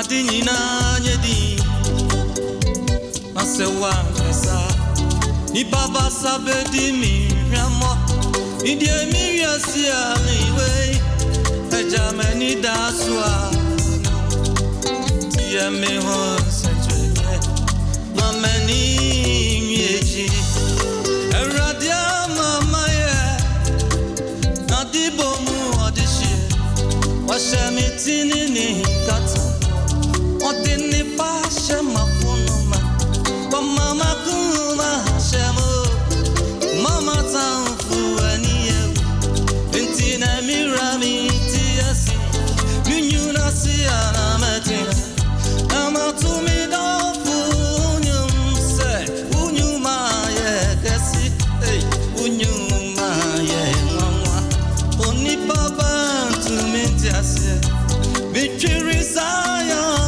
Madinina Yedi Masewa Kasa Ni Baba Sabedi mi Ramo Indie mi Yasia Liwe Ejameni Daswa Tia me ho Sentre Mameni Yeji Eradia Mama Ye Nadibo Mu Odishi Washamitini Ni Kata Odini Pasha Mafunuma Mama Kuma Shamo Mama Tanfu Aniye Intina Mirami Tiasi Nunyuna Siana Matina Nama Tumi Dofu Unyum Se Unyuma Ye Kasi Unyuma Ye Mama Oni Baba Tumi Tiasi Victory Zion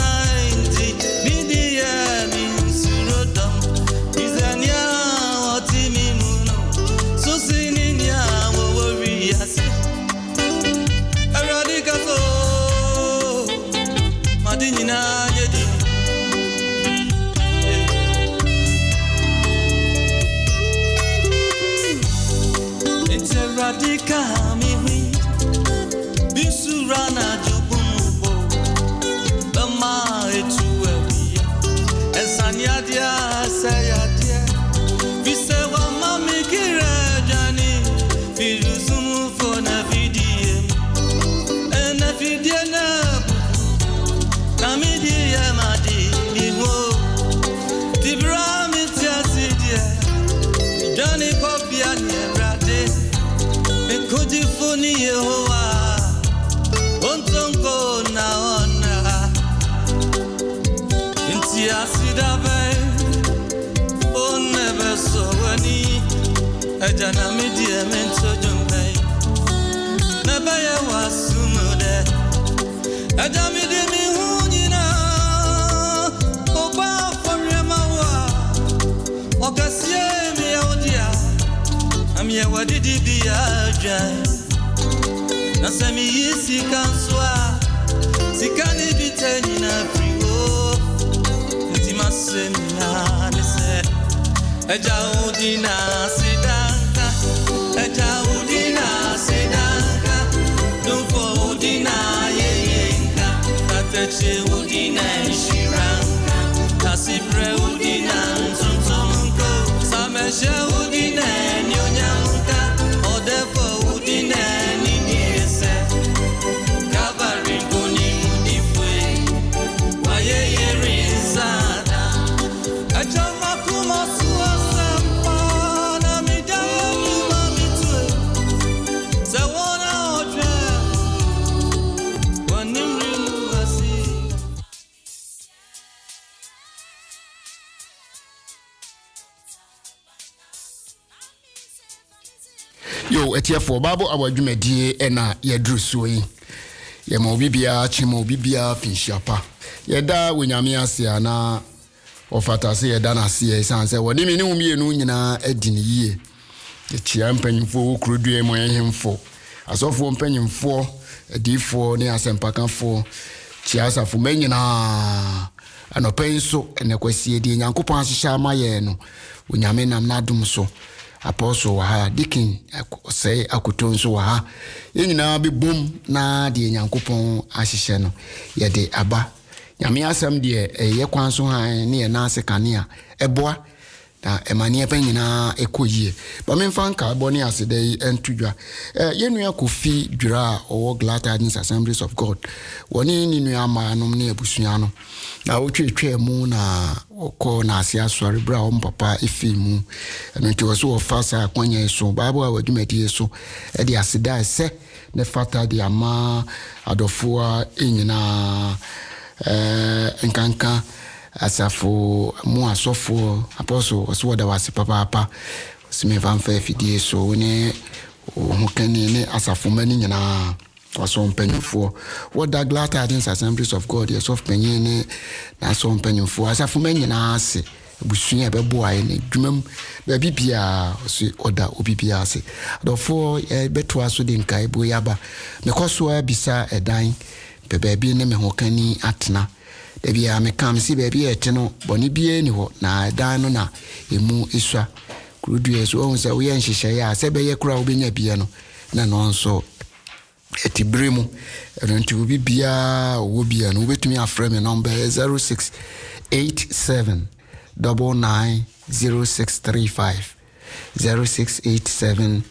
Radika mi bisurana jubumbo bama etuelia esaniadia sayadia bisewa mami kirajani bilusumu fona vidie ena vidie na midie madi liwo tibrami tiasidia jani popia nyerade Kujifuni Yehowa Ontonko na ona Inti asidabe Onebe sowani Ejana midie mento jumbe Nebeye wasumude Ejamidi mihunina Oba foremawa Okasie mi yaudia Amye wadidi biaja Nasemi yisi kanswa Sikani biteni na frigo Ntima semina nise Eja udina sidanka Eja udina sidanka Nufo udina yeyenka Tateche udina shiranka Tasibre udina ntuntumunko Sameshe udina nyonyanka Odefo udina niniese Kabarin kuni mudifwe Wayeye rizada Echama kuma suwa sempa Na midaye kuma mitwe Sewona otre Wanimri muwasi Yo, etiafo babo awadwumedie ena yedru soyi. Ye ma obibia chima obibia finshapa. Yeda wenyame ase ana ofata se yeda na se esanse woni me ne umienu nyina adini yie. Ye chia mpanyimfo okrodue mo yehemfo. Asofo mpanyimfo adifo ne asempakanfo chia asafo manyina anopenso ene kwasie die nyankopon ahyehyɛ amaye no wenyame nam na adom so. Apostle waha dikin say akutonso waha yenyina bi bom na de nyankopon ahyehyɛ no ye de aba nyame asɛm de ye kwanso han ne ye na asekane a eboa na emane panyina ekoyie ba memfa nka boni asede entudwa yenua kofi dwura owo Glad-Tidings Assemblies of God woni ni nua amanom ne abusua no na wotwetwe mu na okọ na asia sori bra o mpapa efimu enti wo so ofasa akwanya so bible awadumadi so e de aseda ese ne fata de ama adofo enyina nkanka asafo mu asofo apostle so da wase papa sime vanfa fidie so ne o hokani ne asafo mani nyina waso mpanyimfo woda Glad-Tidings Assemblies of God yesof panyine na so mpanyimfo asafo mani nyina ase busua bebo aye ne dwumam ba bibia so oda obibia ase adofo beto aso de nkai bo yaba mekoso abisa edan baby ne me ho kani atena da bia me kam si baby ete no boni bie ni ho na dan no na emu isua kurudue so on se wo ye nhihye ya se be ye kura wo benya bia no na no nso eti bremu eno nti wo bibia wo bia no betumi afre me number 0687 990635 0687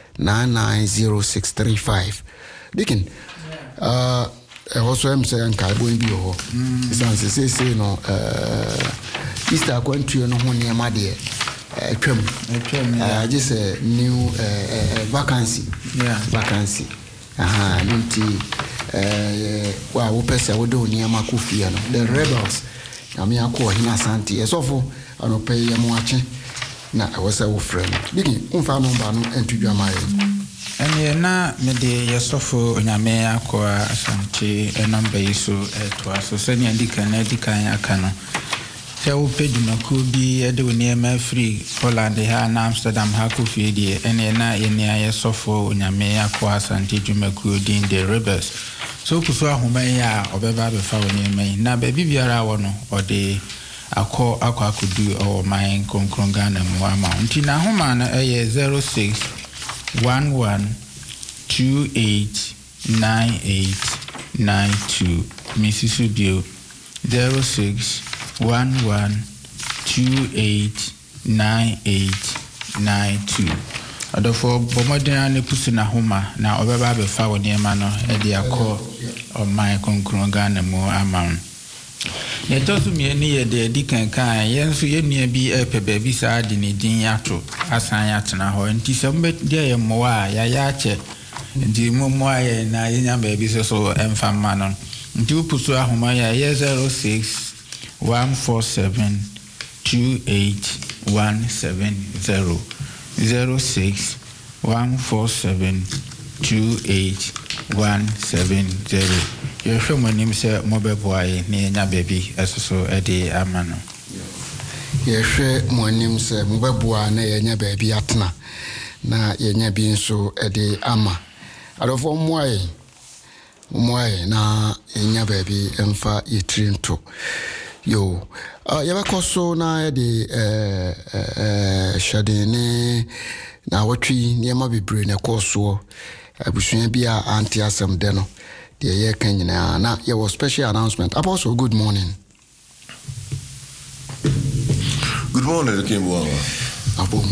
990635 Dikin also am say anka bo bi ho sanse say no Easter kwantue no ho ne ma de twam just a new vacancy vacancy nti wa wo pesa wo do ne ma ko fie no the rebels ami akọ hina santi esofo anope ye mo ache na awasa wo friend Dikin umfa number no entudwa mai and na me de yesofo onyame akwa asante number yiso to aso sani andika na dikan aka no se wo pedumako bi ede woni ma free Holland ha na Amsterdam ha ko fie die ene na yenia yesofo onyame akwa asante dumako din the rebels so kuso ahoma ya obeba be fa woni ma na ba bibiara wo no ode akọ akudu o my konkronga na mu ama nti na homa na 06 11289892 Mrs. Bio 0611289892 adofo bomodena ne pusu na homa na obeba be fa woni ema no e de akọ o my konkronga na mu ama ne tosu mi ni ye de dikan kan yenso ye nua bi pepe bi sa de ne din yato asan yatena ho nti sembe de ye moa ya yache ndi momo aye na yenya ba bi so emfa ma no nti upusu ahoma ya 06 147 28170 06 147 28170 Yehwe monim se mobeboaye ne nya baby esoso ede amano Yehwe monim se mobeboa na yenya baby atena na yenya bi nso ede ama adofo moaye na yenya baby emfa yetrinto yo yabakoso na ede shadene na watwi niema bebre na koso abusuan bia anti asem de no the year Kenya na there was special announcement. Apostle, good morning. Good morning, Kimbo. Abom.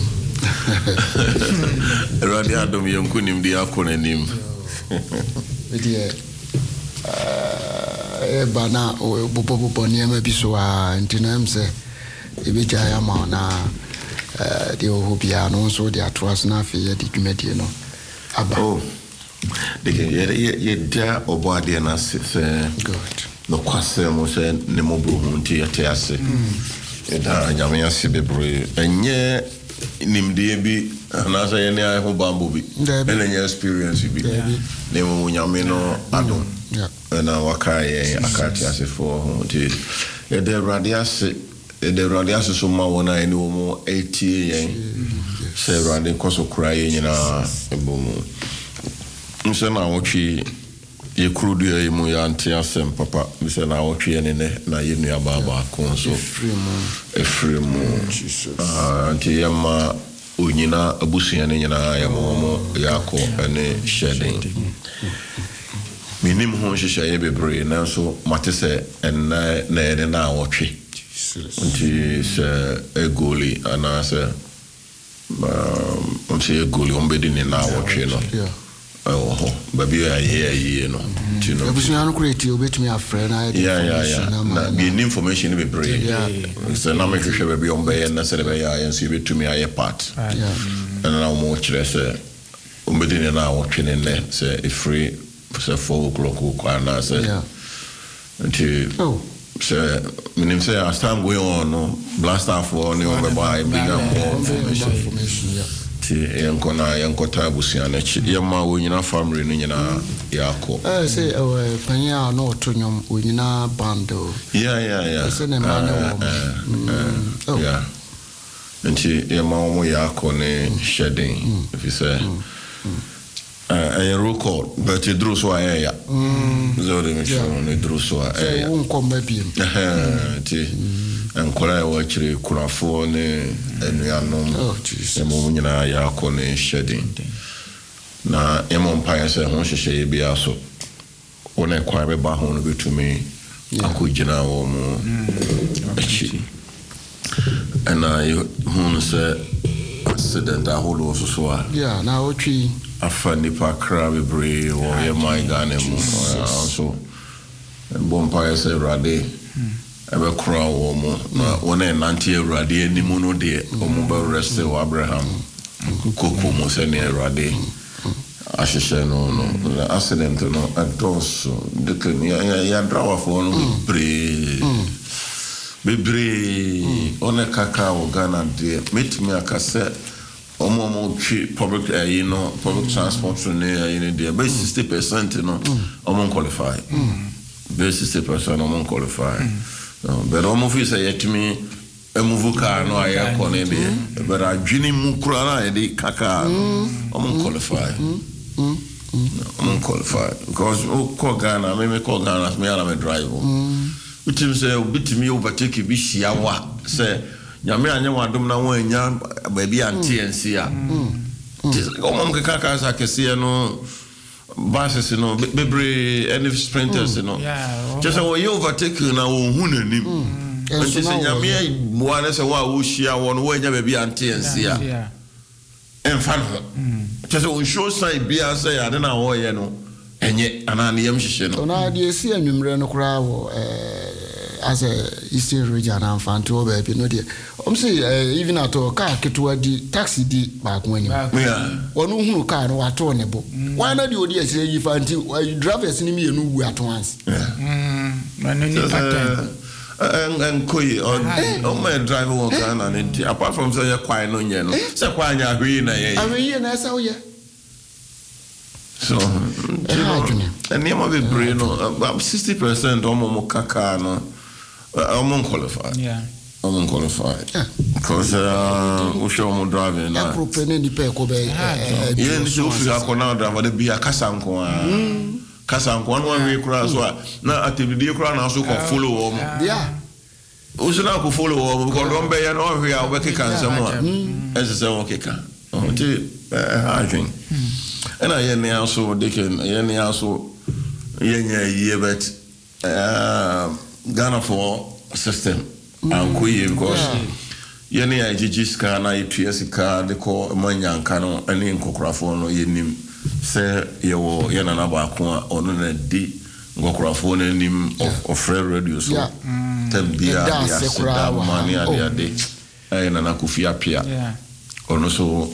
Radi Adam Yankunim di akonenim. Media bana bobo niema biso a ntinam se ebeja ya ma na de ohobia no so de atwas na afi ye de dwumedie no aba. Oh. Ye da obade na se good. No kwase mo se ne mo bro nti yete ase. Da nyame ase bebre enye nimde bi na so ye ne ai ho bambo bi. Enye experience bi. Ne mo nyame no adon. Na waka ye akati ase for nti ye de radiase so ma wona ene wo mo 80 yen. Se radi koso kuraye nyina ebomu. Nse na wochi ye krudu ye mu ya anti asem papa nse na wochi ye ne na ye nua baba ko so efremu anti yama onyina abusuya ne nyina ya mo yako ene shedding minim ho hyehyɛ ye bebre na so matese en na wochi nti se egoli ana se onse egoli ombedi ne na wochi no baby I no you know ebusuan create obetumi afre na na be information be brave so na make sure baby on be na say be ya so betumi aye part and na mo kire say ombedi na wotwe ne say e free say 4 o'clock ko na say until say minim say as time going on no blast off for ne on be buy bigger more information ti yankona yankota abusia na chi yama wonyina family no nyina yako say panya no otonyom wonyina bando say ne man wo yeah nti yama wo yako ne shedding if you say a record, but it drew so I Zodi Mission, it drew so I won't come maybe. And Korea watching Kurafone and we are known. Oh, Jesus. The moment I are calling shedding. Now, Emon Pie said, Honshe be also. When I quite back home to me, I could general more. And I said, accident, I hold also so. Yeah, now, tree. I find the crabby bray or my gun also. And Bompire said, Rade, ever crow or more. When I nanti Rade, any mono de, or mobile rest of Abraham, Coco Mosene Rade. I should say, no, accident, no, and also, the can draw for bray. Bebre, on a cacao Ghana, dear, meet me a cassette. Public, public transport in there, but 60%, I'm unqualified. 60%, I'm unqualified. But almost you say to me, a move car, no, I am calling there. But I dream Mukrana, the caca, I'm unqualified. I'm unqualified because call Ghana, maybe call Ghana, me, I'm a driver. Which is say, bit me overtake you, be Shiawa, say. Nyame anya wadom na won anya baabi anti ensia omom kaka sa kese no bases no bebre any sprinters no just say you overtake na won hu nanim nti se nyame mo na se wa wo hia won wo anya baabi anti ensia emfa no just say show sign bia say ade na wo ye no enye anane yam hihye no na de esi anwumre no kra wo as a Eastern region and Fanto baby no dear. Say even at all car to di taxi di back when you one who car no at all nebo. Why not you dear say if until you drive as me and at once? And Koi on my driver walk and it apart from say quite no yen. So quite a green I mean I saw you. So and name of a brain about 60% almost caca no. I'm unqualified. Yeah. I'm unqualified. Because we show more driving. I'm propelling the peco bay. Yeah, so if you are going to drive, there be a Casanco. Casanco, one way cross. Now, at the video crown, also follow. Yeah. Who's not to follow? Because don't be an over here, working someone. As I say, okay, I think. And I also, they can also, yeah, but. Ghana for system and queer because Yenny IGG scan, I car, the call Manyan and in Cocraphone or Yenim say you Yanaba or no D Gocraphone and him of Fred Radio. So Tembia, money at their day. I and Anakufia Pia. Or so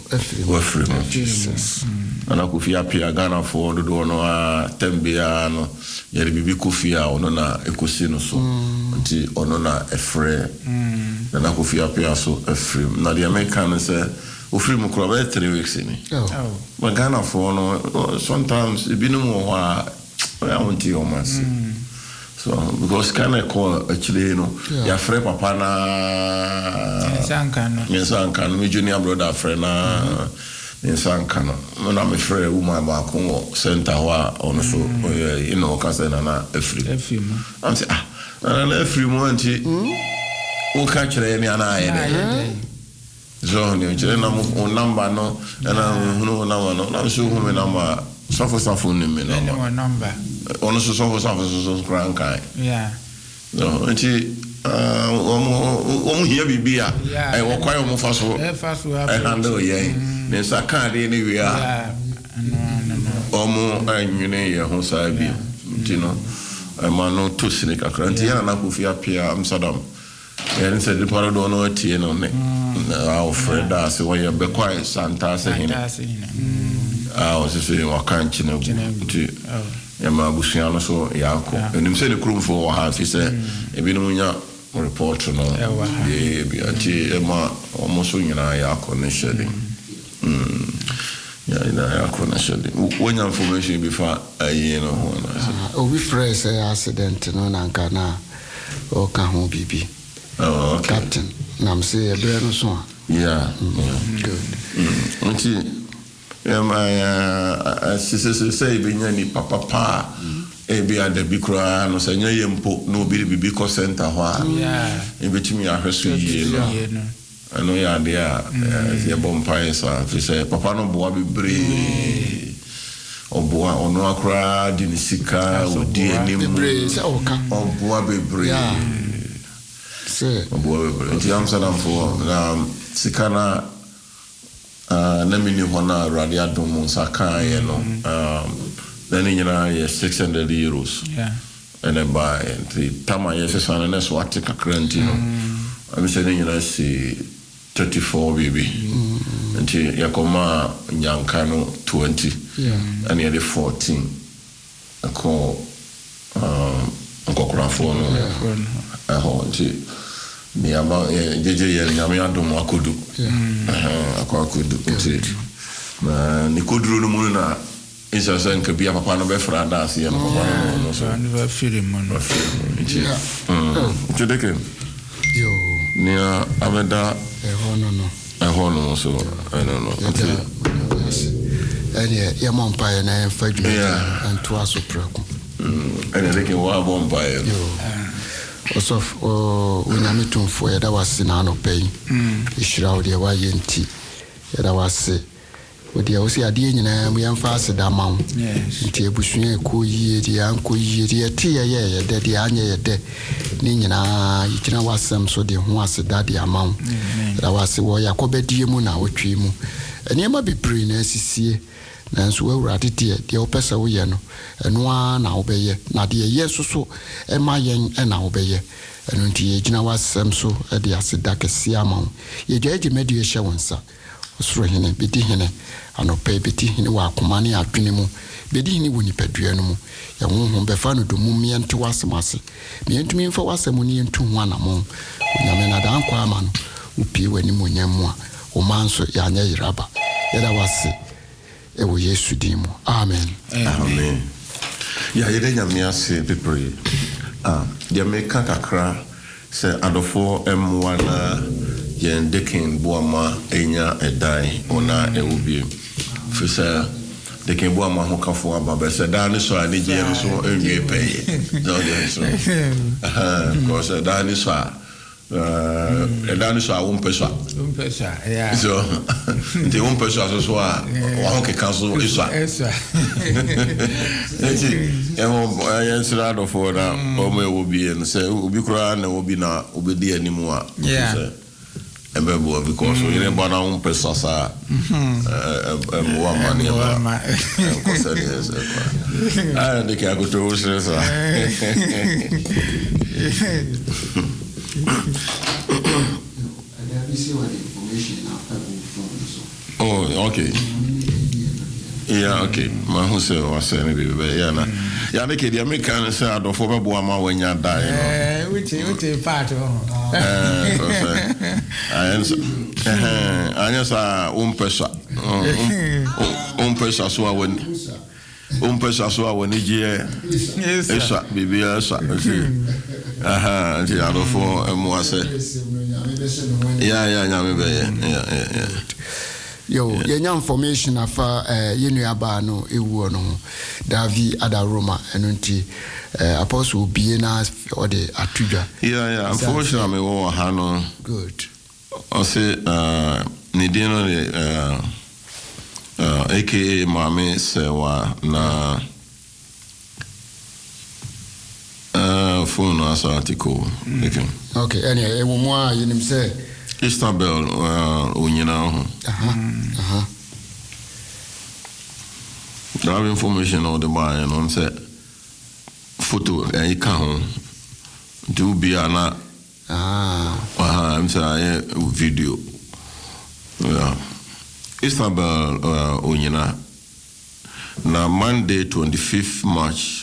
Jesus. Anakufia Pia Ghana for the door no Tembiano. Yeri bibi kufia onona ekosino so nti onona efre na kufia pia so efre na the American say ofri mu kro ba 3 weeks ni but Ghana for no sometimes ibinu mo wa I want to almost so because can I call actually ya frère papa na Nsankano me junior brother friend na Nsankano na me frère woman ba ko center wa on so you know kasa na efri am say na efri mo anti o ka kire ni ana aye so ni kire na mo number no na hunu number no na so hu me number safo ni me number ono so so krankai yeah no anti omo hia bibia e wo kwai omo fa so e handle ye ne saka de ni wi a omo anwene ye ho sa bi tino e ma no to sine kakra nti ya na kofi apia Amsterdam e nse de parado no tie no ne our friend as we be kwai Santa se hine o se se wa kan chine nti ya ma busia no so ya ko enim se de krumfo wa ha fi se e bi no nya report no e bi ati e ma almost nyina ya ko ne shedi ya ina ya ko na shedi wonya information before ayi no ho na o we fresh accident no na nka na o ka ho bibi okay captain na am say e bre no so yeah good nti say be ni papa e be ada bi kura no say nya yempo no bi bibi ko center ho a e betimi ahweso yie no ano ya de a ye bompa esa fi say papa no boa bebre oboa ono akra di nisika odi enim bebre say oka oboa bebre say oboa bebre ti am sana fo na sikana na mini hona radio adom saka ye no then nyina ye 600 euros and buy and tama ye se sana na swati kakranti no am se nyina si 34 baby and ya koma nyanka no 20 and ye 14 ako krafo no nti ni ama jeje ye nyame adom akodu akodu nti na ni koduru no mu na isa sen ke bia papa no be fra da se ye papa no so ani va firi mo no nti deke yo ni ameda no so I don't know ya mompa ya na fadwe anto aso prako deke wa bompa yo osof unyame tumfo ya da wase na no pay ishira odi wa yenti ya da wase odi ya osi ade nyina mu yamfa ase da mawo nti ebusuye ko yie di anko yie di ti ye de di anya ye de ni nyina yikina wasem so de ho ase da di amawo da wase wo yakobedie mu na otwe mu enema bebre na asisie nanso wawurade de opesa wo ye no eno a na obeye na de ye soso e ma yen e na obeye eno nti ye gina wasem so e de aseda kese amawo ye gyaje medie hye wonsa osoro hene bedi hene anope bedi hene wa akoma ne adwene mu bedi hene woni padua no mu ya honhom befa no domu miente wasemase mientumi mfa wasemu ne entu ho anamo onyame na dan kwa ama no upie wani monyamu a o manso ya nya yiraba yeda wase ewo Yesu dimu amen ya yede nyame ase pepre dia meka kakra se adofo M1 yen deken boama enya edai ona ewubie fisa deken boama ho kafo aba be se da ne so ani je no so enwie pay so de so ko se da ne so so umpesa yeah so the umpesa so wa ho ke kanso isa yen sira do for na o me obi en se obi kura na obi na obedi animu a emebo because you ne bana umpesa sa wa mani ma ko se yes de ke agoto so sa oh, okay. Yeah, okay. Ma who say was saying baby, yeah na. Ya make the American say adofo be bo ama wanya die no. Which part oh. Anya sa umpesa. Umpesa so awani. Umpesa so awani je. Esa bibi esa. Nti adofo emu ase. Yeah, nyame be yeah. Yo, yenya information afa yenu aba no ewu no Davi Adaroma enunti apostle bie na ode atudwa. Yeah, unfortunately me wo ha no. Good. O se ni dino aka mame sewa na phone as article. Okay, anyway, mo a yenim say Istanbul unyina ho. That information on the buy and on set photo e ka ho. Do be ana I'm saying video. Yeah. Istanbul unyina na Monday 25th March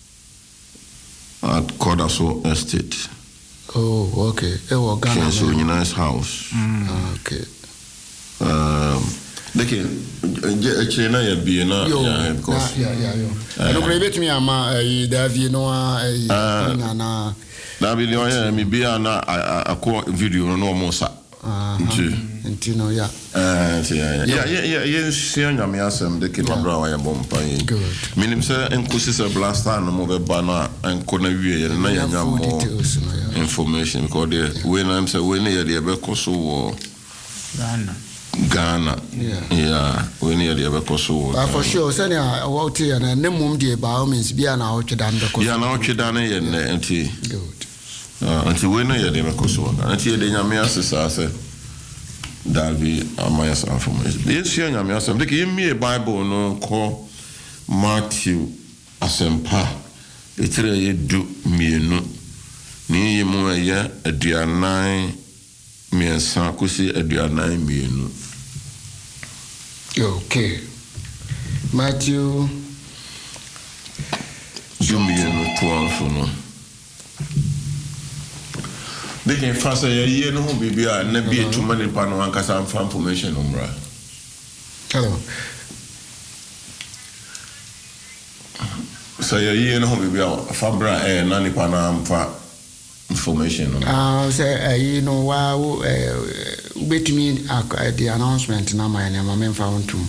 at Kodaso Estate. Oh, okay. Ewo Ghana. So nice house. Okay. China ya bi na ya because yeah. No grebe to me ama Davi no na Davi no ya mi bi na akọ video no mo sa. nti no ya yɛnhyia nyame asɛm de kena berɛ a wayɛbɔ mpa yɛ menim sɛ nkosi sɛ blasta no mobɛba no a ɛnkɔ na wie yɛne na yɛnya mmɔ information because deɛ wei nam sɛ wei ne yɛde yɛbɛkɔ so wɔ Ghana wei ne yɛde yɛbɛkɔ so wɔ for sure sɛnea wɔte yɛ no ne mmom deɛ by all means bia na wɔtwe da no bɛkɔ na wɔtwe da no yɛ nnɛ nti wei ne yɛde yɛbɛkɔ so wɔ Ghana nti yɛde nyame ase saa sɛ Davi amaya sa information. Yɛhyia nyame asɛm de ke yɛmmie Bible no kɔ Matthew asɛmpa ɛtire yɛdu mmienu ne yɛ mu ɛyɛ aduanan mmiɛnsa kɔsi aduanan mmienu. Okay. Matthew mmienu 12 no. They can fast a year no baby and never be too many pan one cast information umra. Hello. So a year no baby fabra nani panam for information. Say you know wow wait me the announcement now my name I found too.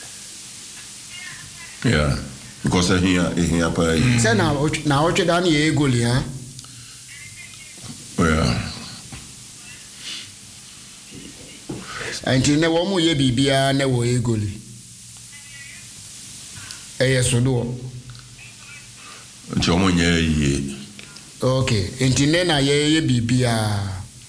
Yeah. Because here say now what you done ye goli huh? Yeah. Anti ne wo mu ye bibia na wo egoli so do nti o mo nye ye okay anti ne na ye bibia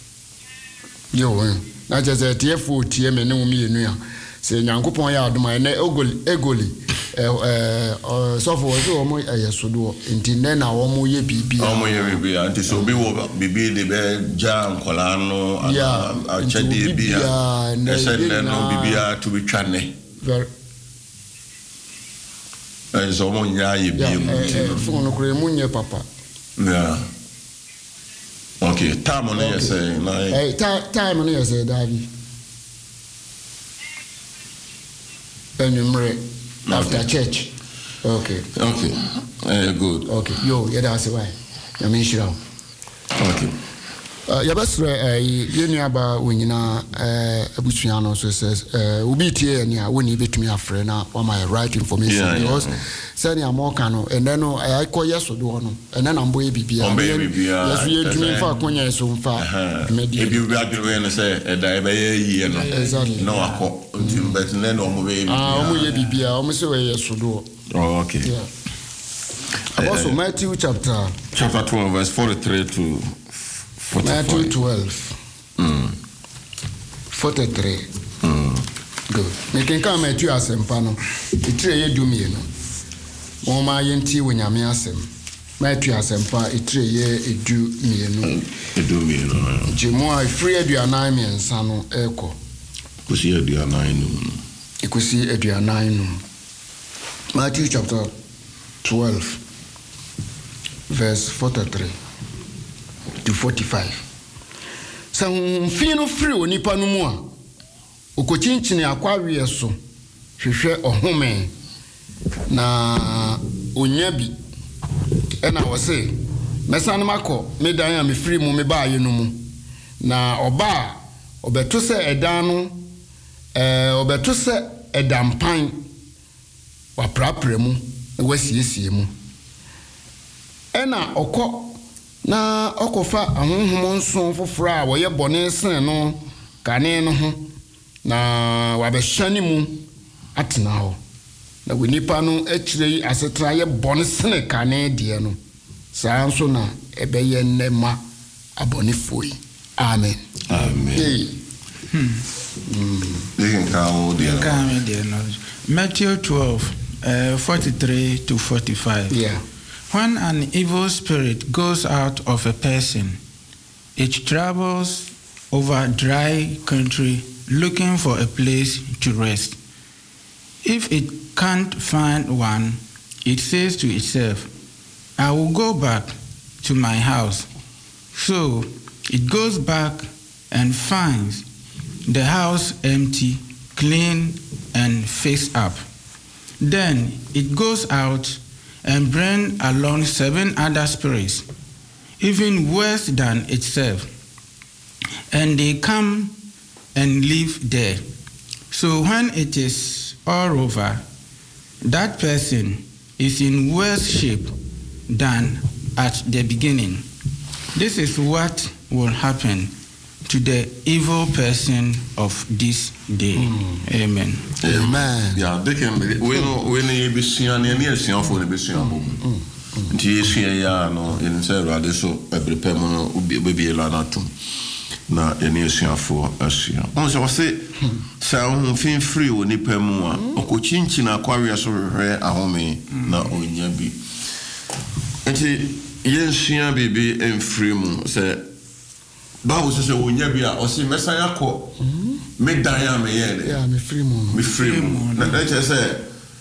yo na je tie fu tie me ne wo mienu ya se nyankopon ya adoma ne egoli so for so mo so do anti ne na wo mo ye bibia o mo ye bibia anti so bi wo bibi de be ja nkola no a chede bia ese no bibia to be twane so mo nya ye bi mu fu no kure mu nye papa yeah okay time no yes na time no yes Davi enumere after church. Okay. Good. Okay. Yo, yeah, that's why. I mean, sure. Okay. Yabasre yenu aba wenyina abusuano so says ubi tie nia woni betumi afre na wa my right information because send ya more kano and then I call yes do no and then am boy bibia yes we tumi fa konya so mfa media e bi we adwe no say e da e be ye no no akọ ntim bet na no mo be omo ye bibia omo se we yes do okay also Matthew chapter 12 verse 43 to 45. Matthew 12. 43. Good. Making come at you as empano. Itre ye do me no. Moma yenti wenyame asem. Matthew asempa itre ye edu me no. Edu me no. Jemo a free aduanan me nsa no eko. Kosi aduanan no. Ikosi aduanan no. Matthew chapter 12 verse 43 to 45. So mfino free onipa no mu a okochinchini akwawe so hwehwe ohome na onyabi ena wose mesane mako medan a me free mu me baaye no mu na oba obeto se edan no obeto se edampan waprapre mu wasiesie mu ena okọ na okofa ahonhom nson foforo a woye bone sen no kane no ho na wabehwani mu atena ho na wonipa no akire asetra ye bone sen kane de no saa nso na ebeye nnema abone foi amen amen Matthew 12 43 to 45 yeah. When an evil spirit goes out of a person, it travels over dry country looking for a place to rest. If it can't find one, it says to itself, I will go back to my house. So it goes back and finds the house empty, clean, and fixed up. Then it goes out and bring along 7 other spirits, even worse than itself. And they come and live there. So when it is all over, that person is in worse shape than at the beginning. This is what will happen to the evil person of this day. Amen. Amen. Yeah, they can be when you be seen and near seen for the Bishop. Ya no in several so every permanent be a lanatum. Na any for Asia. Also, I say, sound fin free when you pay more. Oko chinchina Aquarius or her a home na onyabi. And yen shia baby and free moon say, Bible says, when you be or see Messiah call, make Diana, yeah, me free moon. Me free moon. That I say,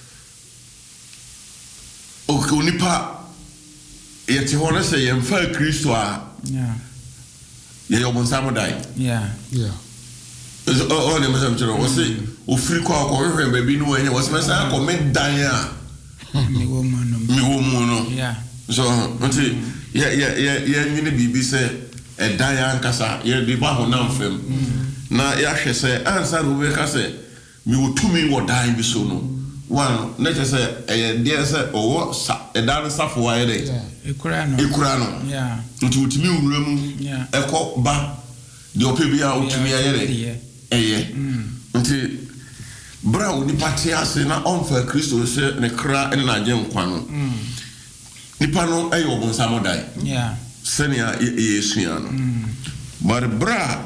Okunipa. Yet you want to say, I'm fair Christo. Yeah. You're on Samurai. Yeah. Yeah. All the Messiah was say, O free call, or baby, no, and it was Messiah call, make Diana. Me woman. Yeah. So, until, yeah, you need to say, a Diana Cassa, you'll be back on now film. Now, Yasha say, answer who will say, me will to me what dying be so no. One, let us say, a dear say, or a dance for why they. Ekurano. Yeah. Into me room. Yeah. A cop back. The opibia out to me a year. Until Brown, the Patias in our own for Christo, and a cry and a young quano. Nipano, a young Samodai. Yeah. Senia Yesiano. But Bra,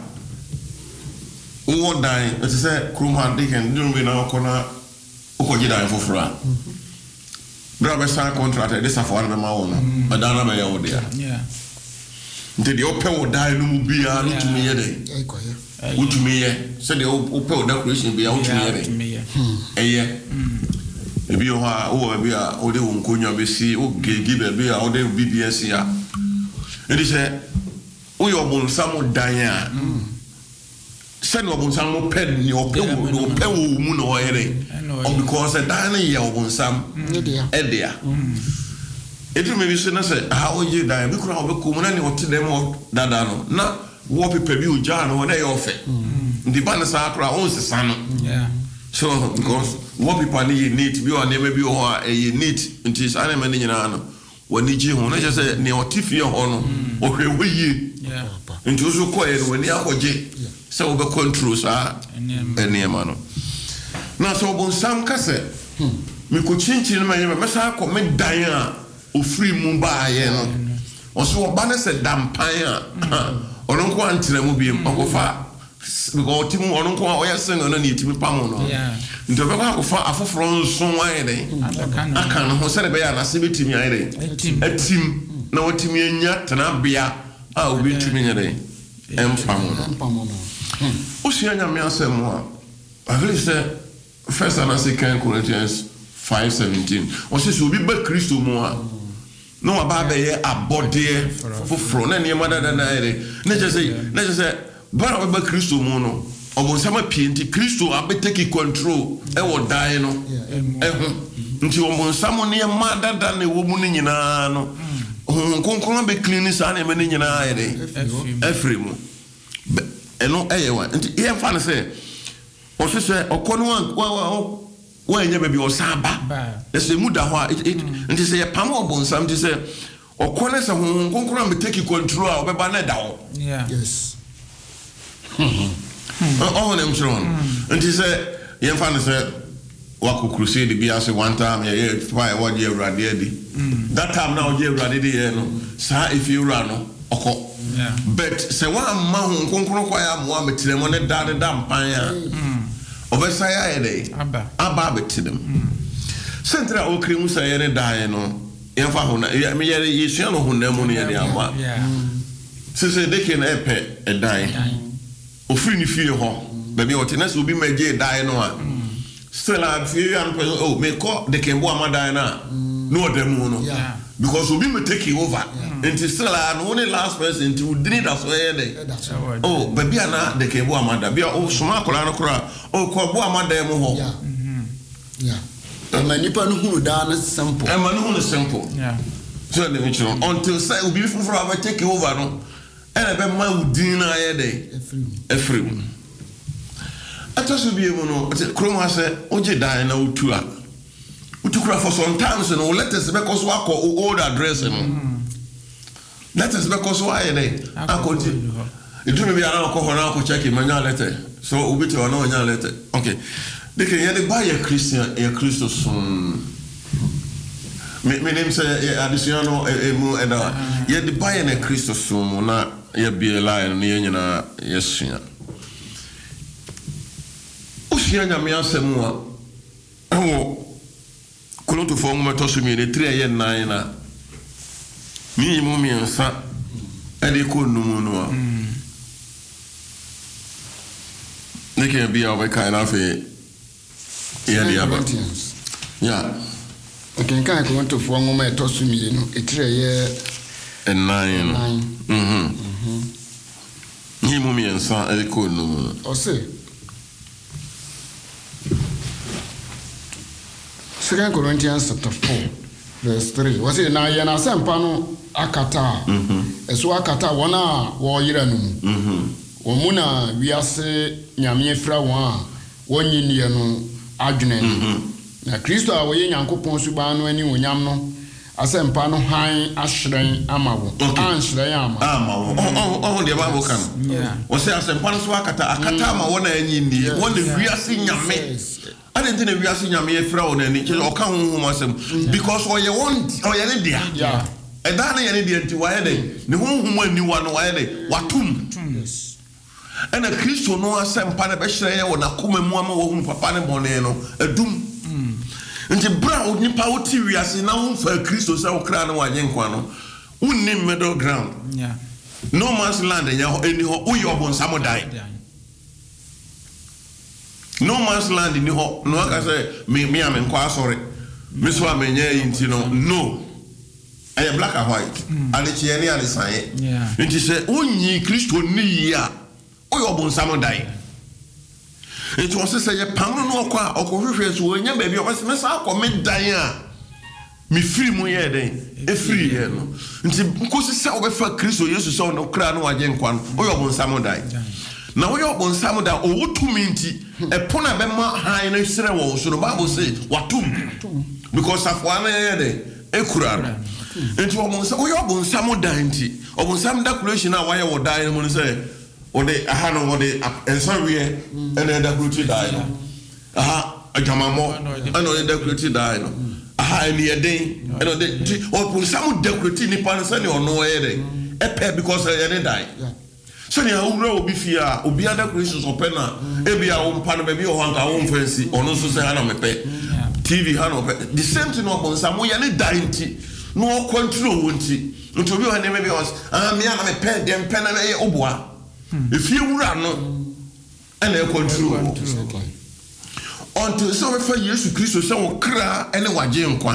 who dying, as I said, Kruma Dickon, doing me now corner. Ukojida infofra. Brother sign contract this of one of my own. Madana by your dear. Yeah. Did the open would die no be out to me a day? Would to me, said the open decoration be out to me a year. Maybe you are over beer, or they won't be see, okay, give a beer, or they will be BS. And he said, we are born some Diane. Send up some pen, your pebble moon or anything. Or because a dining year on some Edia. It may be seen as how would you die? We could have a common or to them or Dadano. Not what people do, John, or they offer. The Banasakra owns the son. Yeah. So, because what people need to be on them, maybe or a need into his animal in an when you just say near Tiffy or we ye. Yeah. Into so quiet when you are so the controls are near man. Now, so when some cassette, we could change in my massa comment Diana or free Mumbai, or so a banner said Dampire, or don't want to remove him, Uncle Far. Because Tim or Uncle or sing on a need to be Pamono. Yeah. Into the back of far from so wide. I can't who said a bear and a civity me a team. No, Timmy and Yat and Abia. I'll be to me a day. And Pamono. Oceania Miasemwa. I really said, First and Second Corinthians 5:17. Or says, will be back Christo more. No, about a body for front and your mother than I. Let's just say, but about Christo mono. Or when some painted Christo, I be taking control. I will die. No, until someone near mother than a woman in Yano. Who be cleaning son and many in every and no anyone. And here, Father say, or she say, or Conwan, when you may be or Saba. Let's say, Mudawa, and they say, a Pamo bone, some to say, or Corners of whom Conqueror be taking control of a banner down. Yeah. Yes. All them strong. And she said, young Father said, Waku crusade be as one time, yeah, 1 year ready. That time now, year ready, sir, if you run, or yeah. But say one man who conquer Mohammed to them on a damn pine. Over say a day, Abba to them. Central Okrim say any die, no. If I want me, you shall know who no money any ama. So say they can epe a die. Or free fear home. Baby, what else will be made die no. Still, I feel young person, oh, may call they can go my Diana. No, them, yeah. Because we'll be taking over. And still, I'm only last person to did us where oh, baby, they can go Amanda. Be oh, smart, oh, call Amanda Moho. Yeah. And my nippon who down is simple. And my own is simple. Yeah. So, until say, will be for our take over. And I bet my dinner a day. A free one. Atosu bi emu no kroma se oje dan na utua utukura for some times no letters be cause wa old address no letters be cause wa ye dey akoti itu me bi ara ko ho na ko check manya letter so obi te ona onya letter okay they can ye dey buy a Christian a Christos me name say addition no emu eda ye dey buy a Christos na ye bi line no ye nyina yesua Ushia nyame asemu a ewo Kolonto fo ngoma toso mi ne 3 ye 9 na mi mu mi nsa ade ko numu no a neke bia we kai na fe ye dia ba ya okay kan Kolonto fo ngoma toso mi no 3 ye 9 mi mu mi nsa ade ko numu o se 2 Corinthians chapter 4 verse 3 was it na ye na sempa no akata eso akata wona wo yira no wo mu na wiase nyame fra won a wonyini no adwene na Kristo a wo ye Nyankopɔn suban no ani wonyam no asempa no han ahyerɛn ama wo anhyerɛn ama wo de ba bo kan wo se asempa no so akata ama wo na anyini wo de wiase nyame I didn't think we are seeing a fraud and it or come because or you want or you need yeah. And that any idea to why they the home when you want why they watum. And a Christian no asem pana beshere won akoma mu ama wo papa ne bone no adum. Nti bra onipa wo ti wiase na wo fa Christo se wo kra na wanye nkwa no. Unni middle ground. Yeah. No man's land and any ho uyobon samodai. No man's land in the home. No, I say, me, I'm in sorry. Miss Wamenye intino. No. I am black and white. And it's any other sign. Yeah. And she said, Unyi Christo ni ya. Oyo bon samodai. It was to say, a pound no qua or confession when your baby was Miss Aquaman Diana. Me free mo ye den. A free ye no. And she because it's over for Christo, yes, to saw no crown or again quan. Oyo bon samodai. Now we are on some that or 2 minutes a pona bema high in a sere so the Bible say watum because of one day a kuran and you almost we are on some dainty or on some declaration now why I would die and say or they had no day and sorry and then the die aha a jamamo and on the declaration die aha any a day and or some declaration nipan send or no a pair because I didn't die. So ni awura obi fia obi ada Christians opena ebia wo mpa no baby o hanka wo mfansi ono so se hana mepe TV hana mepe the same thing no bonsa mo ya ne dainti no control wonti nto bi o ne maybe was me ana mepe dem pe na ye oboa if you wura no and e control until so we for Jesus Christ so wo kra ene waje nkwa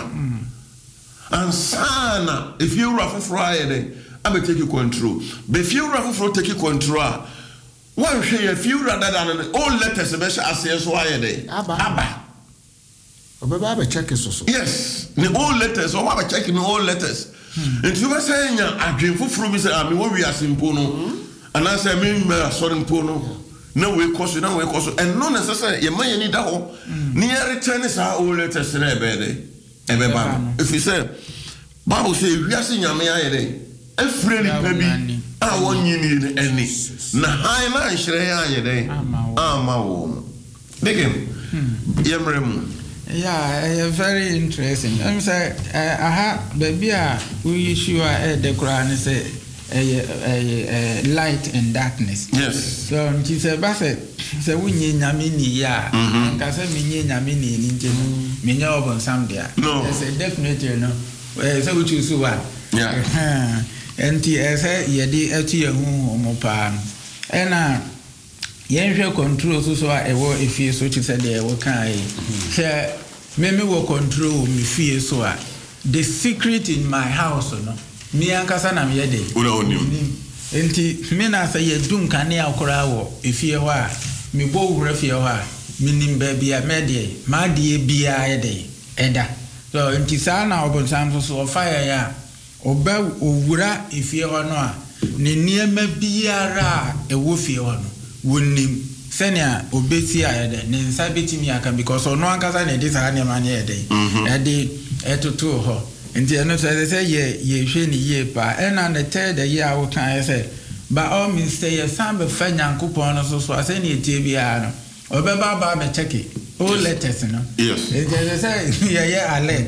ansana if you wura for Friday I take you control. But if you rather for take you control, one share if you rather than all letters, especially as why they Abba. Abba check is also. Yes, the all letters, or Abba checking all letters. And you were saying, I dream for from me, I mean, what we are simple, and I say, I mean, sorry, Pono. No way, cost, no way, cost, and no necessary. You may need that all near return is our all letters in a bed. If you say, Bible say, we are seeing your may. Efreni baby a wonyini ni eni na hai na nhire ya yede ama wo begin yemrem yeah very interesting I'm say aha baby a we issue the Quran say light and darkness. Yes. So she said Buffett say we nyame ni ya nka say me nyame ni nje me nya obon sam dia. No. Say definitely no. Say we choose one. Yeah. Enti ese yedi atu yehu omopa ena yenhwe control so a ewo efie so chi said e wo kan say me wo control me fie so a the secret in my house no me ankasa na me yede una onim enti me na say yedum kane akora wo efie ho a me bo wura fie ho a minim ba bia me de ma de bia yede eda so enti sa na obonsam so fire ya oba owura efie ho no a ne niema biara ewo fie ho no wonim senia obeti ayede ne nsa betimi aka because ono ankasa na dis ane ma ne yede ede etoto ho nti eno say ye hwe ni ye pa ena ne third ye a wo kan say ba all means say ye sam be fa nyankopon no so ase ne tie bia no obeba ba be check it all letters no yes they say ye alert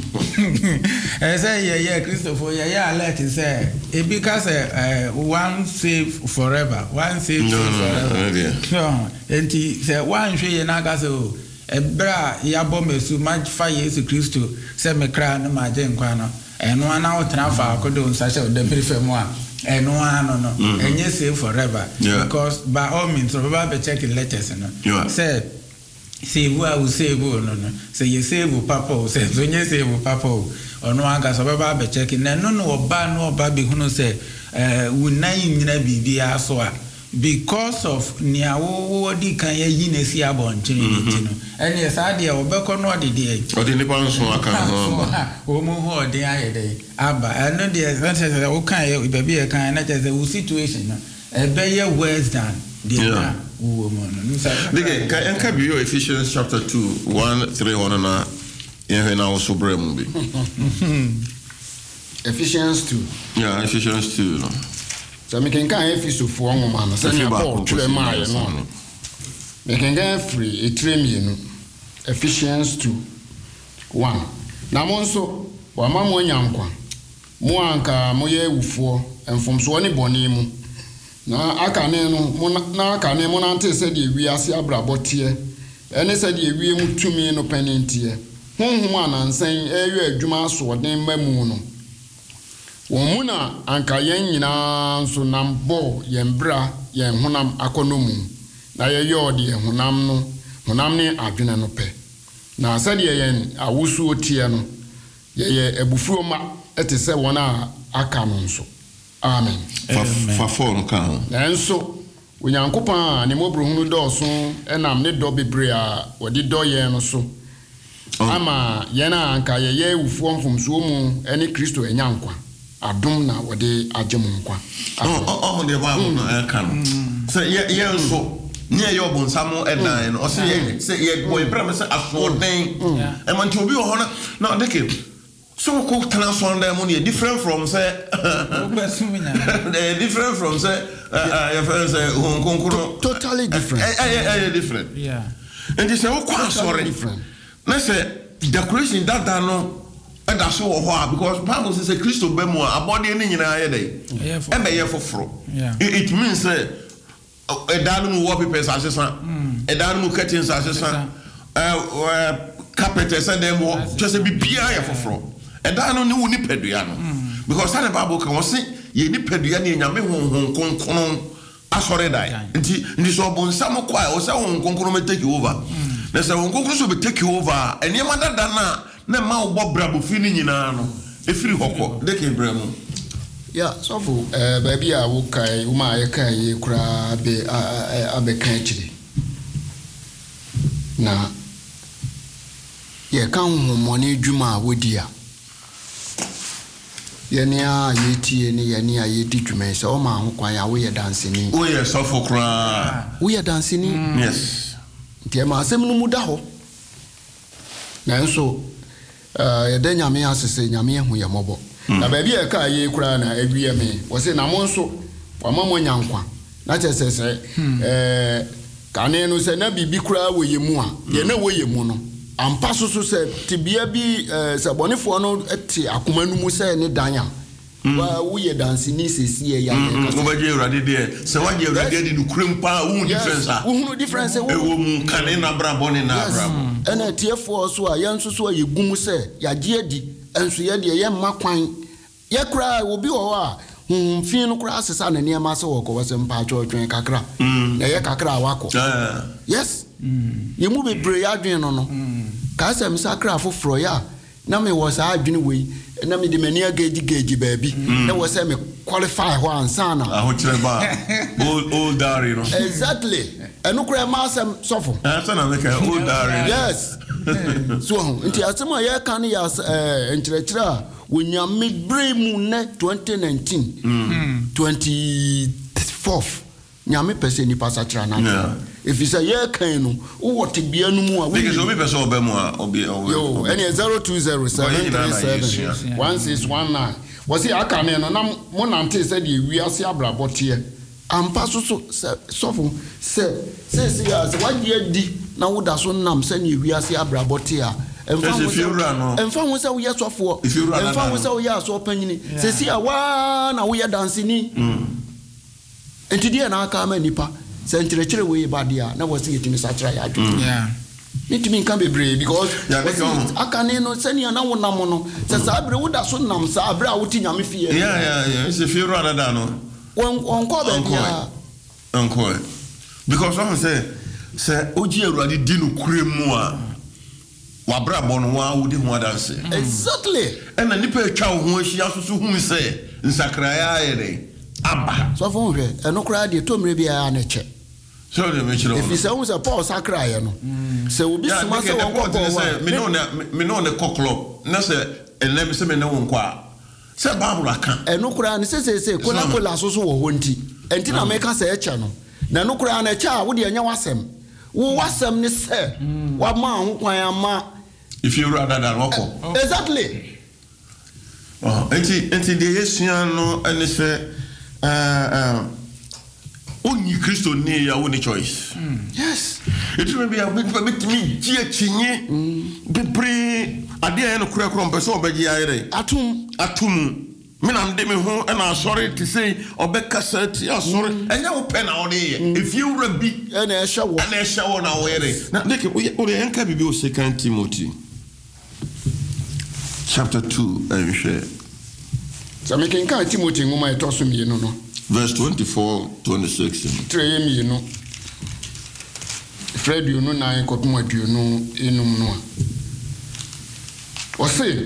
say ye Christopher ye alert say e because one save forever one save forever no enti say one hwe ye na ga so ebra ya bomesu match fire Jesus Christo say me kra no ma je nkwa no eno ana wo tena fa akodo nsa she de prefer mo a eno ano no enye save forever because by all means probably be checking letters no say save will save no say you save papa say so nye save papa ono anga so baba be checking na no oba be hunu say wunan nyina bibia so a because of nia wo di kan ya yi na si abonchen ni no ene yesa de obekọ no de de odi ni pan so aka ho o mu ho de ayede aba eno de say o kan ya baby e kan na say wo situation no e be ye worse than the wo mo no say dige ka enka bi yo Ephesians chapter 2 1:3 na ye na wo so brem bi Ephesians 2 yeah Ephesians 2 no so me can Ephesians 4 ngoma no say Paul tule ma ye no me can free etremi no Ephesians 2:1 na mo nso wa ma mo nyankwa mo anka mo ye ewufo enfomso ne bone mu na aka ne no mo na aka ne mo na ante se de wiase abrabote ene se de wie mu tumi no penentie honhom anansan ewe adwuma so den mamu no womuna anka yen nyina nso nambo yembra yen honam akonomu na ye yode yen honam no honam ne adwene no pe na sade yen awusu otie no ye ebufuo ma etese wona aka no nso amen fa for kan na nso onyankopan ne mobro hunu dɔɔso enam ne dɔ bebre a wodi dɔ yen no so ama yena anka ye ewufuo mfomso mu ene Kristo enyankwa adom na wode agem nkwa de ba no kan so ye nso nye ye obonsamo edan no o se ye boy bra me se asoden e man ti obi ho na de ke so ko transform them money different from say different from say your friends say totally different different yeah and they say o kwa sorry different na say decoration that no and that's so hard because Bible says a Christo bemu abode ni nyina ye dey e be ye foforo it means say e danu mu wallpapers asesa e danu mu curtains asesa carpet say dem just be bia ye foforo e danu ni woni pedua no because that Bible can say ye ni pedua ni nyame honhon konkon asore dai nti so bonsam kwa o say honhon konkon me take over na say honhon konkon so be take over eni ma dada na ma wo brabo fini nyina no efiri hokko de ke bramo ya so for baby a wo kai wo ma ye kai ye kura be abekan chiri na ye kan homone dwuma wodi a ye ne a ye tie ne ye ne a ye di dwuma se o ma ho kwan ya wo ye danseni wo ye so for kra wo ye danseni yes tie ma asem no mu da ho na nso ye de nyame asese nyame hu ye mobo na baby e ka ye kura na awie me wo se na mo nso wa mamo nyankwa na chesese kane no se na bibi kura wo ye mu a ye na wo ye mu no ampa so se tibia bi se bonefo no eti akoma nu mu se ne danya wa wo ye dansi ni sesi ye ya wo ba je urade de se wa je urade de du krempa wo difference a wo difference wo mu kane na brabo ne na brabo ena tiefo so a yan so ye gum se ya je adi enso ye de ye makwan ye kura obi wo a fin no kura asesa na ne ma se wo ko wase mpa atwotwen kakra na ye kakra wako yes ye mu bebre ya adwen no ka se msakra foforo ya na me wo sa adwen we na me de mani agagi baabi na wo se me qualify ho ansana ahokire ba old dari no exactly enu kura ma asem sofo ansana make old dari yes so nti asema ye kan ya enkyerɛkyerɛ wonyame bremu ne 2019 24th nyame pese ni pasachira na if you say yeah kan no wo te bia no mu a because obi person obemu a obi yo any 0207371619 was it akane no na mo nante say de wiase abrabote ampa so sofo say as what ye di na wo da so nam say ne wiase abrabote a emfa wo say wo ye sofo emfa wo say wo ye aso panyini say see a wa na wo ye dance ni enti dia na aka ma nipa say ntirekire we ba dia na wo say yetimi sachira ya adwo yeah need me can be brave because akane no say na wo nam no say sa abre wo da so nam sa abre a wo ti nyame fie yeah it's a few rather than no on ko be dia encore because someone say oji Awurade di no kuremu a wabra bono wa wudi ho adanse exactly and na nipa atwa wo ho ahia so hu say nsakraya ayere aba so for hwe eno kra de to mre bia na che so de me chiro if you say who say Paul sakraya no say obi suma say won ko me no ne club na say enem say me ne won ko a say Bible aka eno kra ne say kola so wo ho nti enti na me ka say eche no na no kra na eche a wo de anya wasem wo wasem ne say wa ma ho kwan ama if you rather than wako exactly enti de Yesu no ene say only Christo ni ya woni choice yes it may be a bit me tie chinye bebre ade ya no kura mpese obaji ayere atum me na ndem ho na sorry to say obeka sati sorry enya wo pe na ode ye if you rabi na ehwa na wo yere na deke o de enka bibi o 2 Timothy chapter 2 and share so me kan Timothy ngoma etoso mi no verse 24-26 treye mi no Fred you no na kotum aduonu enum no o say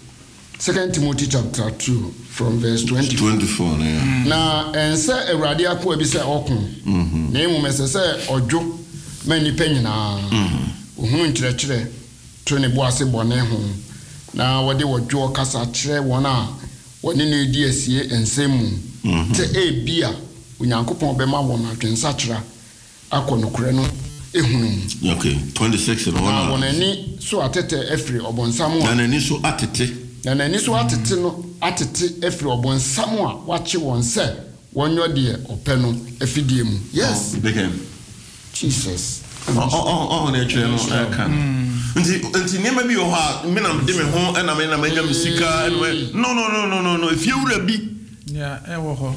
2 Timothy chapter 2 from verse 24 yeah. na ense Awurade akwa bi se okun na emu mesese odwo mani panyina ohun nkyerɛkyerɛ to ne boase bɔne ho na wode wodwo kasa kyerɛ wɔn a wɔne ne di asie ensemu te ebia Onyankopɔn bɛma wɔn atwensa kyerɛ akɔ nokure no ehunu okay 26 and na wɔn ani so atete afiri ɔbɔnsam na nani so atete na nani so atete no atete afiri ɔbɔnsam a wache wɔn sɛ wɔnyɔ deɛ ɔpɛ no afidie mu yes begin Jesus na kyerɛ no aka nti nema bi ho a me na de me ho na me na manya musika no if you wura bi yeah ewo ho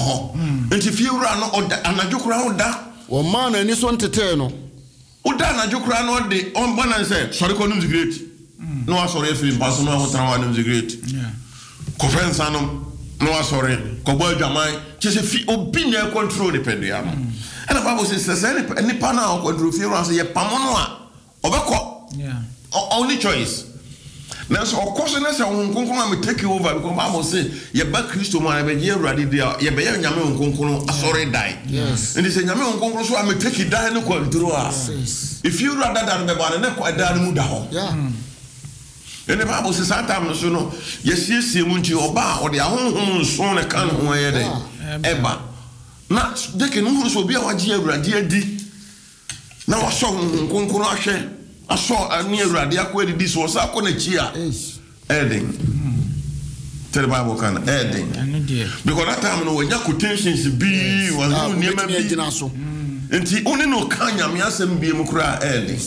nti if you wura no anadwokura ho da o man na ni so ntete no o da anadwokura no de on bana say sorry ko no great no asori afiri paso no ho tran wa no great yeah conference no asori ko bo adwaman chese fi obi na control ne pedua no and the Bible says any pana or control fi ran say ye pamono a obekọ yeah only choice now so of course na say onkonkon am take over because Bible say ye ba Kristo mo na be je Awurade dia ye be ye nyame onkonkon asori die yes and say nyame onkonkon so am take die no control if you rather than be ba na ko die mu da ho yeah and the Bible says sometimes so no yes mu nti oba o de ahonhom so na kan ho ye de eba na de ke no so bi a waje Awurade adi na wa so onkonkon ahwe aso ani Awurade akwa didi so sa akọ na chi a Eden tell the Bible can Eden because that time no when ya quotations bi was no niema bi enti oni no kan nyame asem bi mu kura Eden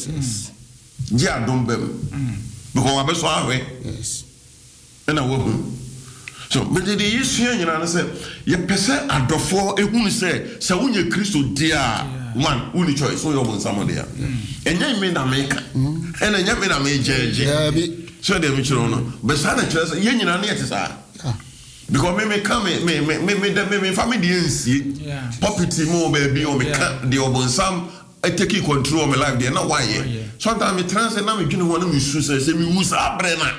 ji adom bem because wa be so ahwe yes na wo hu so but the issue nyina na say ye pese adofo ehunu say wonye Kristo dia one uni choice so you want someone there enya me na make and enya me na me jeje so dem chiro no but sana chiro say ye nyina na yete sa because me come me family nsie property mo baby o me ka the obonsam take control of my life there na why sometimes me trans na me dwene ho na me su say me wu sa bre na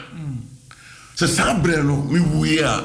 se sabre no me wuya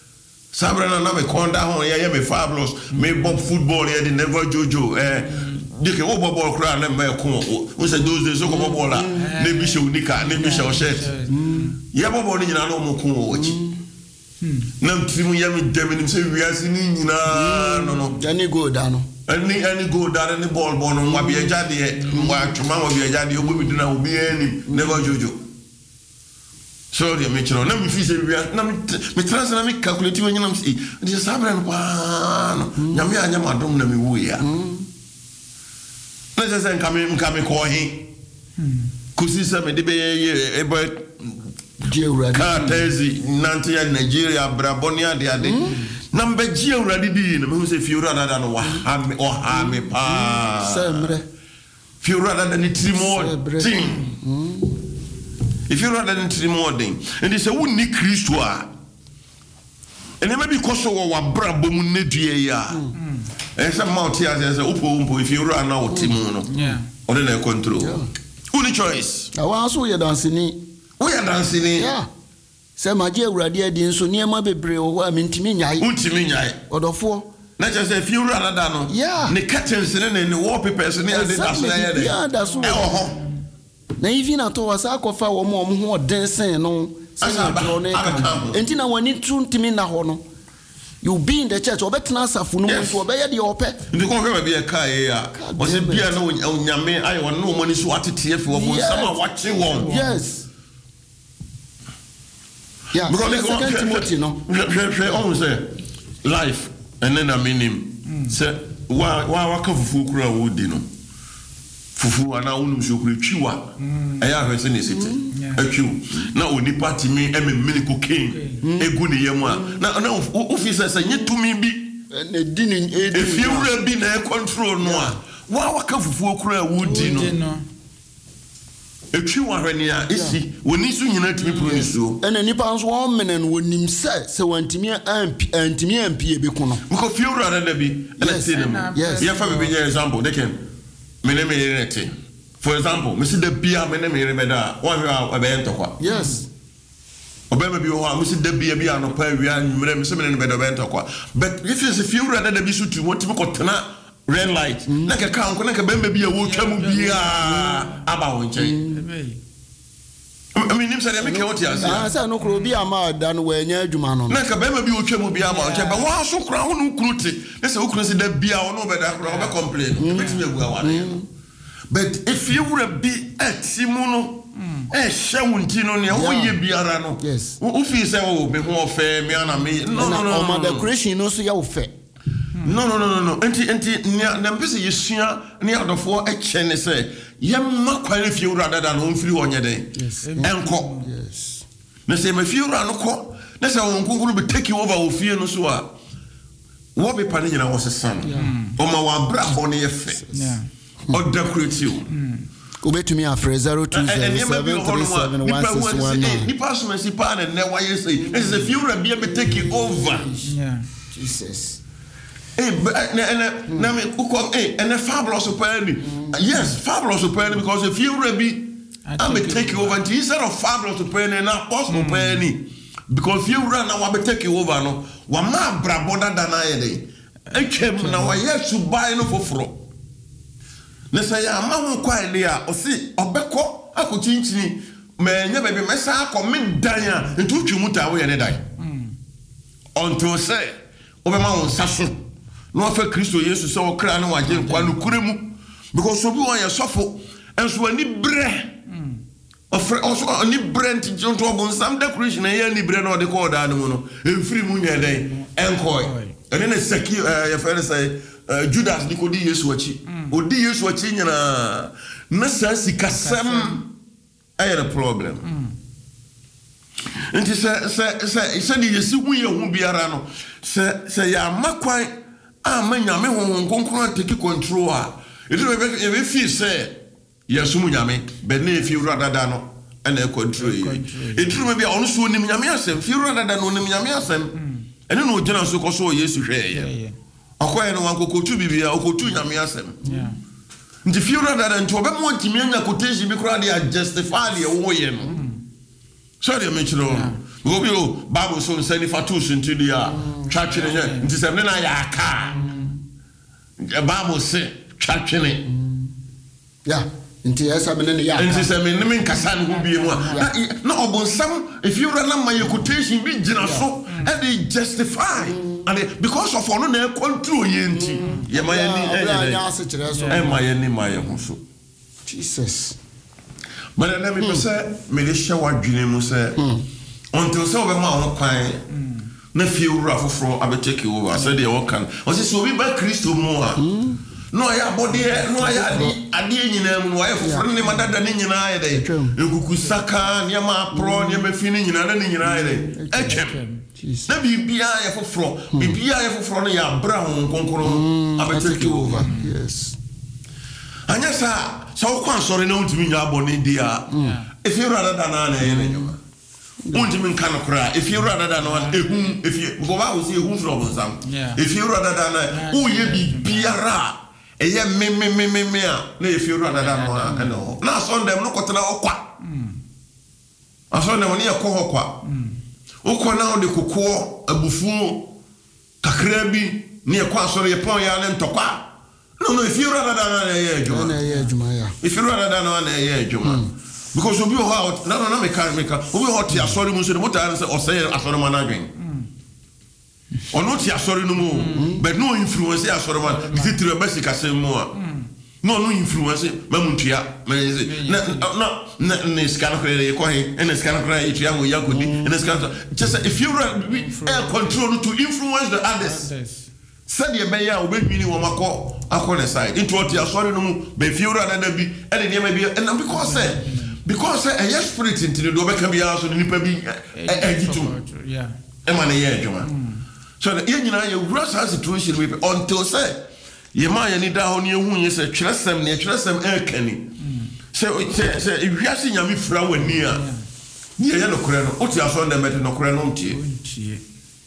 sabre na me konda ho ye me fabulous me bob football ye the never jojo dike wo ball kra na me ko we say those days so ko ball la ne bi she unika ne bi she o shirt ye ball ni nyina no mo ko wo chi na mtrimu ye me dem ni se wiase ni nyina no jani go da no Any go down any ball born on what be a jadi, what tomorrow be a jadi, you will be doing will be any, never jojo. So, dear Mitchell, let me feel me translate calculate when you see. It is happening. Yamia Yama don't let me woo ya. Let's just say, come call him. Kusisa me debe about Cartesi, Nantia, Nigeria, Brabonia, the other. Number G already did. Who say few rather than Wahame or Hame Pa. Few rather than it's more thing. If you rather than 3 more thing, and they say, who need Christua? And it may be because of our brabo munedia. And some mount here as a upo if you run out Timono. Yeah. Or then control. Only choice. I was also dancing. We are dancing. Yeah. Some my dear Radia didn't so near my baby or I mean Timinia. Untimina. Or the 4. Not just a few rather than. Yeah. The curtains and the wallpapers and the yeah, that's all. Na even at all, Sakofa or more dancing, no. And Tina, when it true to me now, you be in the church or better answer for no one to obey the opet. You can't be a car. Was it be a no Yame? I want no money to watch it here for someone watching one. Yes. Yeah, because the second Timothy, no. Almost say life, and then I mean him. Say, why come for Fukura wood, you know? Fufu ana unum shokure twiwa eya hwese ne sete atwu na oni party me ememini cocaine egu ne yemu a na officer say nyetumi bi na di ne efiewura bi na control no a wa waka fufu okura wudi no atwiwa hwene a esi woni so nyina tumi produce o ena nipa nso won menen wonim se wantimi antimi ampie bi kono because fiewura na bi ena tin yes ya fa be example they can for example, Mr. De Bia, Menemeda, one Bentokwa. Yes. Obama be one, Mr. De Bia, no Pavia, Mr. Bentokwa. But if there's a few rather than be to want to go to red light, like a count, like a baby be a wood, about I mean, him said, I make what you say. No could be a mad than when you're Jumano. Like a baby will be about, but why so crown who could it? Let's say, who could the beer or no better complain. Makes me go. But if you would be at Simono, Shawuntino, near Biarano, yes, who feels oh, be more fair, me and me. No, Mother Christian, no, so you're fair. No. And busy you see near the 4 action say, Yam not quite a few rather than home free on your day. Yes, and call. Yes. Let's say, if you run a call, that's how Uncle will be taking over with fear no so. What be punishing was a son? Or my bra on the effect. Or decorate you. Go back to me after 0207371619. The person is pan and now why you say, this is a few be able to take it over. Yeah. Jesus. And a fabulous opinion. Yes, fabulous opinion because if you be, I may take you over instead of fabulous opinion, not possible penny. Because if you run, I will take you over. No, one man braboda than I day. I came now, I have to buy no for fro. Let's say, I'm not quite there or see, or Becco, I could change me. May never be my son, commit Dania, and took you muta away and die. Until say, over my own sasson. No for Christo Jesus so cry no again kwanu kuremu because so be one ya sofo enso ani bre also ani bre nti jonto obon sam decoration na ya ni bre na o de call da no no enfiri mu nya den enkoy ene na seki ya fere say Judas ni ko di Yesu achi o di Yesu achi nyana na sa sikasem ayere problem nti se di Yesu hu ye hu biara no se ya makwan nyame won konkon take control it will feel say yes mu nyame be na efi radada no na control it will be on so nim nyame asem fi radada no nim nyame asem ene no gina so ko so Yesu hwe akoye no wankokotu bibia okotu nyame asem nti fi radada nti obe mo ntimi anya quotation bi kura dey justify the wo ye no so dey mention go bi o Bible so say ni fatus nti dia twatwene nya nti sem ne na ya aka Bible say twatwene yeah nti esa me ne ya nti sem ne men kasa ne ho bie mu na obonsam if you run my quotation bi gina so and they justify and because of ono na control yenti ye ma ye ni ma ye ni ma ye ho so Jesus but let me say me le hye wadwene mu say until so be ma ho kwan na fie wura foforo abetake over say dey work kan o say so bi ba Kristo mu a no ya body no ya ade nyina mu no ya foforo ne madada ne nyina ya dey ekuku saka ne ma pro ne ma fini nyina na ne nyina ya dey etwem na bibia ya foforo bibia ya foforo no ya bra ho konkoro abetake over yes anya sa so kwan sori na untimi nya abone dia if you rather than na ye ne nyuma untimi kan kra if you rather than one ehun if you go ba wo see ehun from some if you rather than who ye bibiara eye me a na if you rather than one no na so dem no kotena okwa aso dem ne yakọ okwa okwa na o de kokọ abufu kakra bi ne yakọ asori ye pon ya ne ntokwa no if you rather than na ye adwuma ya if you rather than na ye adwuma because obi o ha no me can obi o ti asori mu so de mota say o say asori man adwen ono ti asori no mu but no influence asori man titire basi kasem mu a no influence mamuntua na scan credit ko he and scan credit etua wo yakodi and scan just if you control to influence the others said ye be ya obedwini wo makọ akọ side into what you sorry no mu be fiura na bi and dey be and because a yes spirit into the do be can be also nipa bi egitu yeah e ma na ye adwuma so ye nyina ye rush situation we until say ye ma ye ni da ho ne hu ye say twerɛsɛm kani say if you see nyame fra wani a ye no kore no o ti aso ndem meti no kore no mtie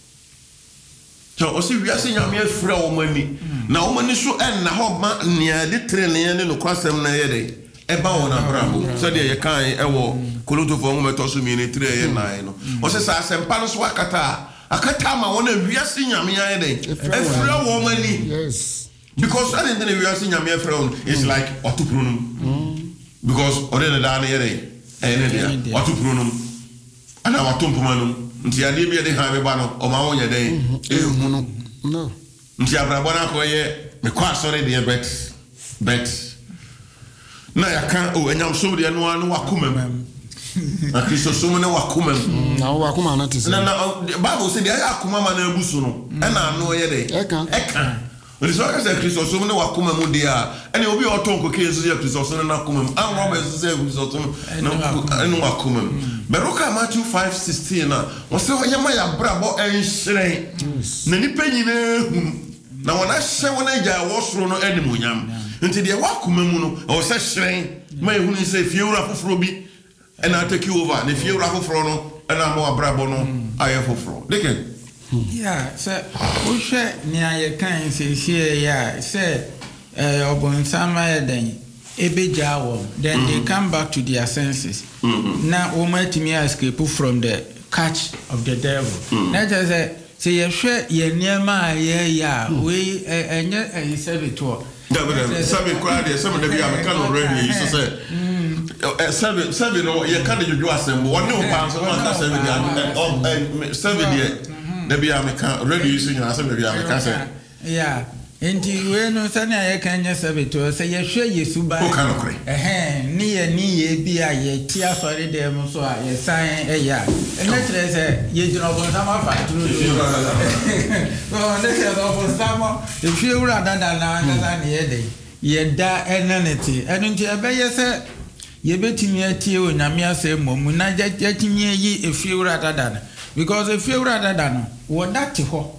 so o si wiase nyame afura wo mani na wo mani so en na ho ma nia de trene ne no kwasem na ye de e ba wona brabo so de ye kan e wo koloto fo mo meto so mi ni 3 ye 9 no o se sa sempa no so akata ma wona wiase nyame ye de afura wo mani yes because I didn't wiase nyame afura wo is like otupronum because already da na ye de de otupronum ana watompomanum nti ade bi de ha be ba no o ma wonye den ehunu no nti abrabo na ko ye me kwa sori de bet na ya kan o enyam so de no anu wakomam na Kristo so ne wakomam na wakoma na tese na Bible say de akoma ma na abusu no e na anu ye de eka When so I say Kristo so ne wakomam de a ene obi otonko ke yesu ya Kristo so na akomam an Robert say Kristo so no wakomam Beroka Matthew 5:16 na wose oyema ya brabo enhyren na nipa nyina hu na wona hye wona gya wosoro no animonyam nti de wakoma mu no o se hyren ma ehunu se fiewura foforo bi na take over na fiewura foforo no na mo abrabo no aye foforo deke yeah so wo hwe ni aye kan se hie ya se obonsama eden ebejawo then they come back to their senses now womatimi escape from the catch of the devil na just say you hwe ye niema ya we enye servitor sabe kwa de sabe de bia meka no ready so say sabe no ye ka de jojo asembo woni o pa so na sabe de sabe de bia meka ready so nyina sabe de bia meka say yeah enti we no sane aye kan nya sabeto se ye hwe Yesu ba ni ye bia ye ti afare dem so a ye san ya na kire se ye jino bo sama fa tru oh ne se do bo sama e hwe wura dada na na ye de ye da enaneti enunti ebe ye se ye betimi atie o nyame ase momu na jatimi yi e hwe wura dada na because e hwe wura dada no wo dati ho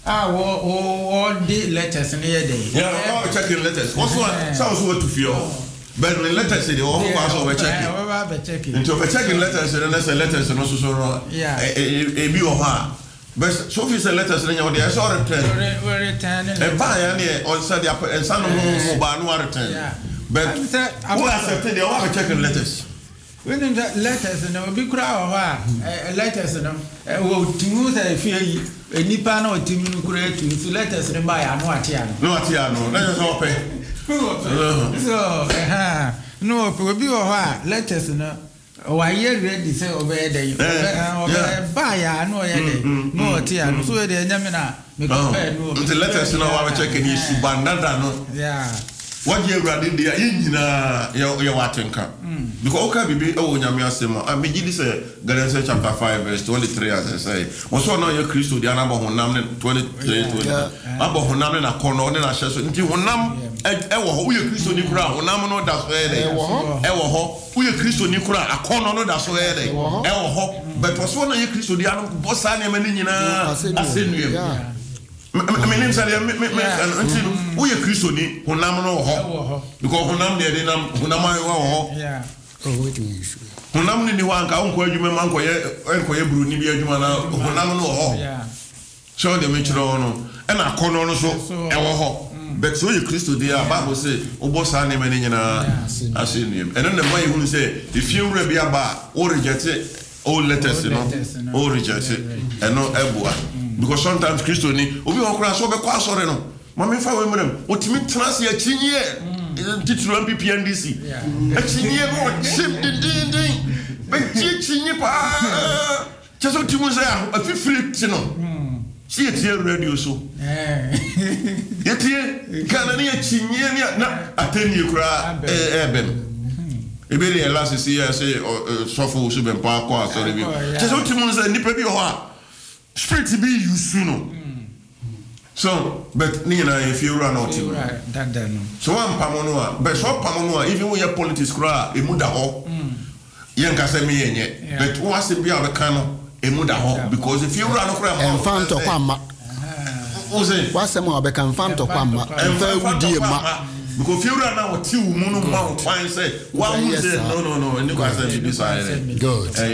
all the letters in here day. Yeah, I'm checking letters. What's one? Sounds what to feel. But the letters say the whole pass over checking. Into checking letters and then say letters and also so. Yeah. A view of her. But Sophie said letters and you saw return. Return. And buy any on Sunday and son of no return. Yeah. But who accepted the one checking letters? When the letters and be crowd letters and to say feel nipa na otimi nukure tu so letters ne ba ya no atia no let us all pay so no pe obi wo ha letters no why you ready say obey day buy ya no ya day no tia no so dey nyamina me compare no until let us know how we check any subandada no yeah what you ready there nyina ya watenka because okay bibi e wo nyame asema me gidi say Galatians chapter 5 verse 23 as I say was so no ya Kristo dia na bo honam ne 23 abo honam na kono ne na hyeso nti honam e wo ho ye Kristo ni kura honam no da so e dey e wo ho wo ye Kristo ni kura akono no da so e dey e wo ho but was so no ye Kristo dia no bo sa ne mani nyina asenuem me nim say me until wo ye Kristo ni honam no ho because honam de nam honam ayo ho yeah what do you say honam ni wanka onko adwuma manko ye buru ni bi adwuma na honam no ho so de me chiro no e na akono no so e wo ho but so ye Kristo dey Bible say obo sa ne mani nyina asenuem and then the boy who say if you ready aba o reject all letters no o reject and no ebua because sometimes Kristo ni obi okura so be kwa sore no mama fa we mrem otimi transi a chinye titulu MPPNDC a chinye no chim din be chinye pa cheso timu say a fifiri tino si etie radio so etie kana ni a chinye ni na ateni kura eben ebere ya last see say sofo so be pa kwa sore bi cheso timu say ni pe bi ho a spirit be you soon. So, but Nina, if you run out, so I'm Pamonua, but so Pamonua, even when your politics cry, a muda ho, Yankasemi yet, but what's the be of a cano, a muda ho, because if you run over and found to Kwama, what's the more become found to Kwama, and very dear ma. Because if you run out 2 moon mount, fine say, one say, no, and you guys decide. Good.